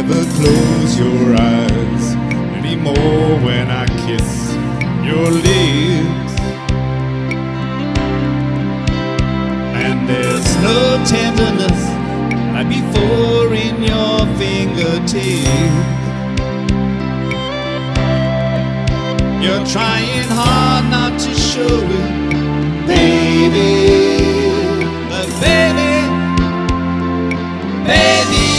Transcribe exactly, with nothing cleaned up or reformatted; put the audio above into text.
never close your eyes anymore when I kiss your lips. And there's no tenderness like before in your fingertips. You're trying hard not to show it, baby, but baby, baby,